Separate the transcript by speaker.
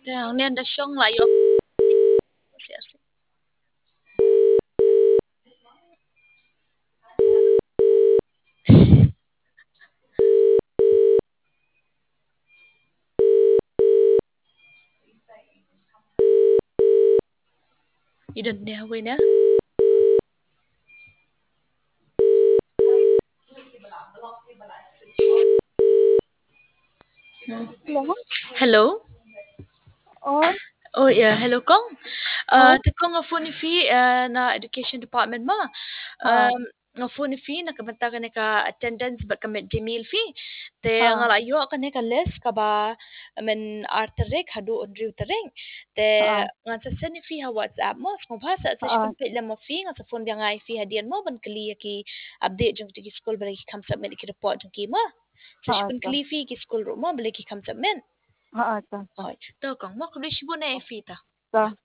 Speaker 1: Yang ni ada syong lah yo. Idan dia hawi na.
Speaker 2: Hello?
Speaker 1: Hello.
Speaker 2: Oh,
Speaker 1: Oh yeah, hello Kong.
Speaker 2: oh,
Speaker 1: Tekong nga phone fee na education department mo.
Speaker 2: ha,
Speaker 1: Nga phone fee nakabanta ka ni ka attendance ba ka med Gmail fee. Te nga
Speaker 2: ha,
Speaker 1: layo ka ni ka list ka ba men arterik hadu undriw tering. Te
Speaker 2: ha,
Speaker 1: nga sa send fee ha WhatsApp mo. Kung basa sa
Speaker 2: ha,
Speaker 1: complete lang mo fee nga sa phone dia nga fee hadian mo ban kaliya ki update jung tigi school balik kam submit ki report jung ki mo. Sa
Speaker 2: ha,
Speaker 1: pun
Speaker 2: ta,
Speaker 1: kali fee ki school room mo balik ki kam submit.
Speaker 2: ha, ta,
Speaker 1: Hoy, to kang mo kulish mo na fee ta.
Speaker 2: ta.